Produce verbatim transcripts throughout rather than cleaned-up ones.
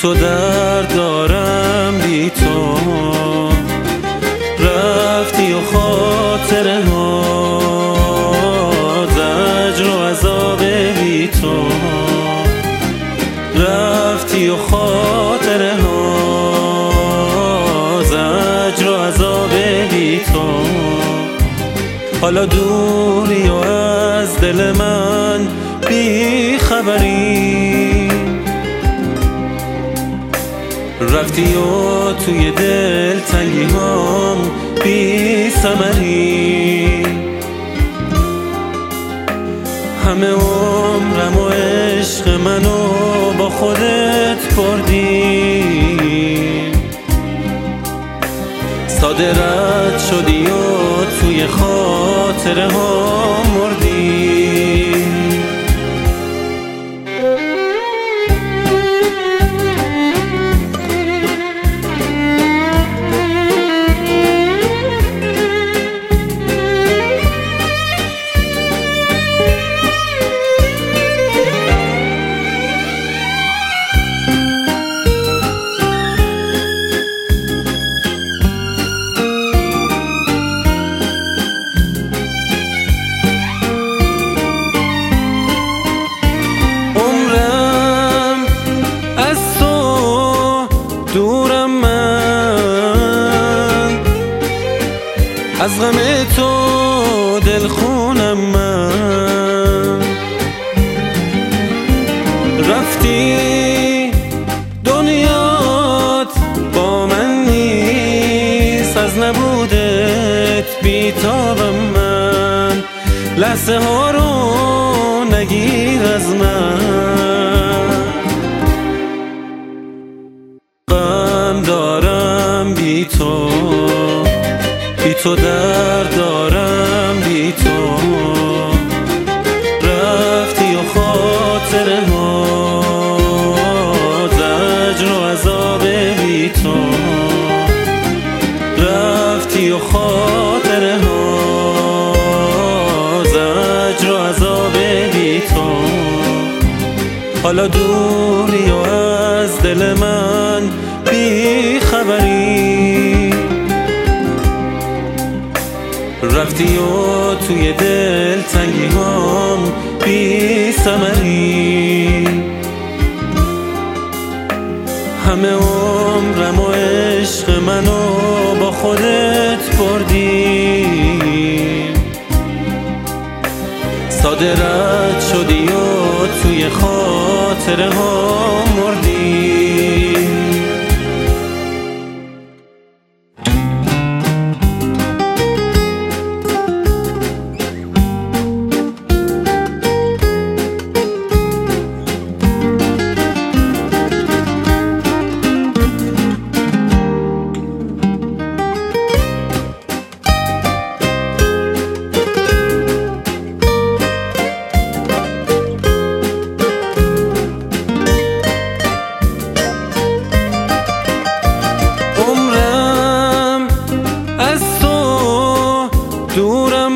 تو درد دارم بی تو، رفتی و خاطره ها زجر و عذاب بی تو، رفتی و خاطره ها زجر و عذاب بی تو. حالا دوری و از دل من بی خبری، رفتی و توی دل تنگی هم بی ثمری. همه عمرم و عشق منو با خودت بردی، ساده رد شدی و توی خاطره ها مردی. دورم من از غم تو، دل خونم من، رفتی دنیات با من نیست، از نبودت بیتابم من، لحظه ها رو نگیر از من. دارم بی تو، بی تو درد دارم بی تو، رفتی و خاطره ها زجر و عذاب بی تو، رفتی و خاطره ها زجر و عذاب بی تو. حالا دوری و از دل من بی خبری، رفتی و توی دل تنگی هم بی ثمری. همه عمرم و عشق منو با خودت بردی، ساده رد شدی و توی خاطره ها مردی. دورم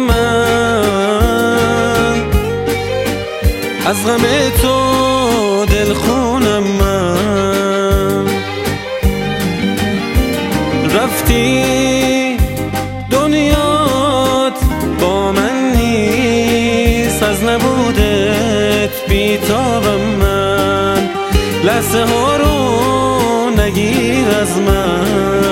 من از غم تو، دل خونم من، رفتی دنیات با من نیست، از نبودت بیتابم من، لحظه ها رو نگیر از من.